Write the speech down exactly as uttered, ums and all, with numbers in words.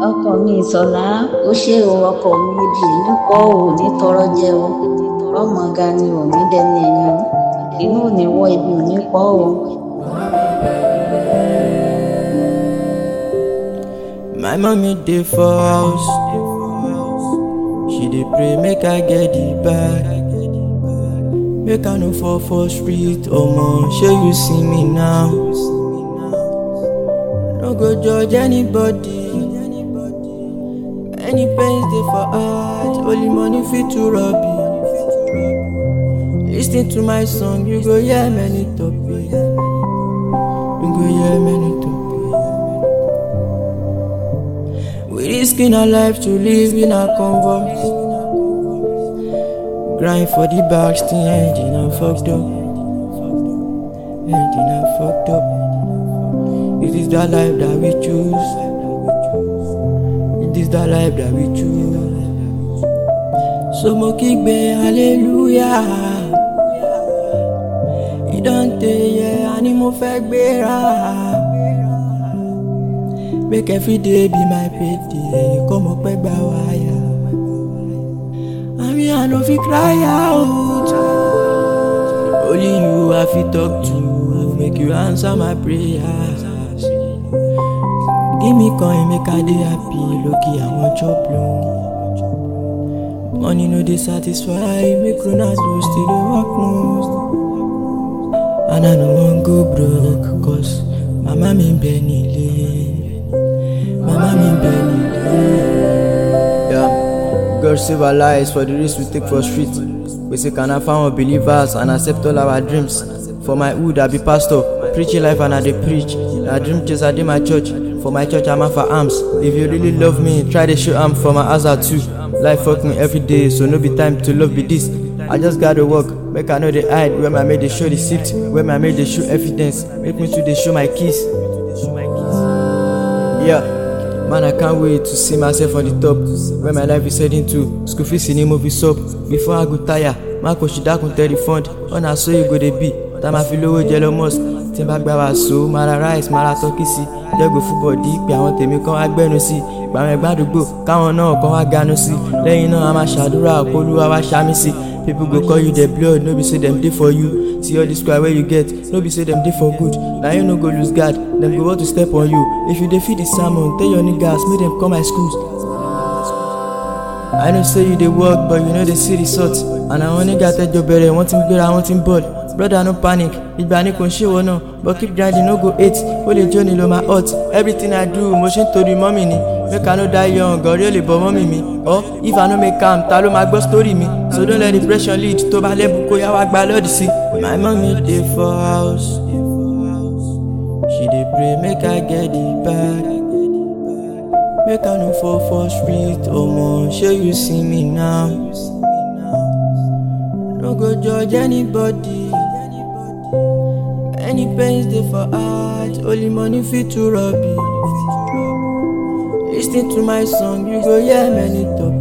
ọkọ mi ìsọ̀lá ó ṣe o ọkọ mi ibi nípò ò ní tọrọ jẹ o ọmọ ga ni ò ní dẹni ẹ̀yìn inú ò ní wọ ibi ò ní pọ̀ o. My mommy dey for house, she dey pray make I get the bag, make I no fall for street. Omo, shey you see me now? No go judge anybody. Any pains dey for heart, only money fit to rub it. Listen to my song, you go hear many topics. You go hear many topics. We risking our life to live in a convoy. Grind for the back, still engine and fucked up. Engine and fucked up. It is that life that we choose. It is that life that we choose. So mo kígbe hallelujah. It don't take yeah, ani mo fẹ́ gbéra. Make every day be my payday. Come up back by wire. I mean I know if you cry out. Only you have to talk to. Make you answer my prayers. Give me coin, make I dey happy. Lucky I want chop long. Money no dey satisfy. Make Ronaldo still dey work most. And I no wan go broke, cause mama me benile. Mama me benile. Yeah, God save our lives for the risk we take for street. We say can I find believers and accept all our dreams. For my hood I be pastor, preaching life and I dey preach. I dream chase I dey my church. For my church I'm out for arms. If you really love me, try to show am for my hazard too. Life fuck me every day, so no be time to love be this. I just gotta work, make I know they hide. Where my made they show receipt, where my made they show evidence. Make me to they show my keys. Yeah, man I can't wait to see myself on the top. Where my life is heading to. School fees in the movie shop. Before I go tire, my coach that can tell the fund. On I saw you go they be. Time I feel low jello most. Think back by my soul, mara rice, mara turkey see. They go football deep, I want to make come agbenu see. But my bad go, káwọn náà come aganu see. Lẹ́yìn náà a máa ṣàdúrà, Olúwa wá ṣàmì sí. People go call you the blood, no be say them dey for you. See all this cry where you get, no be say them dey for good. Now you no go lose guard, them go want to step on you. If you dey feed the salmon, tell your niggas make them come my schools. I know say you dey work, but you know they see result. And I only got a job better, want him better, I want him ball. Brother no panic, ìgbà ni kò ṣe wọ́n náà. But keep grinding, no go hate. Ó lè jó ni lo my heart. Everything I do, mo ṣe ń torí mọ́mì ni. Make I no die young, ọ̀rẹ́ ò lè bọ́ mọ́mì mi. Or if I no make am, ta ló máa gbọ́ story mi. So don't let the pressure lead, tó bá lẹ́bù kó yá wá gba lọ́ọ̀dì sí. My mommy dey for house, she dey pray make I get the bag, make I no fall for street. Omo, shey you see me now? No go judge anybody. Any pains dey for heart, only money fit to rub it. Listen to my song, you go hear many topics.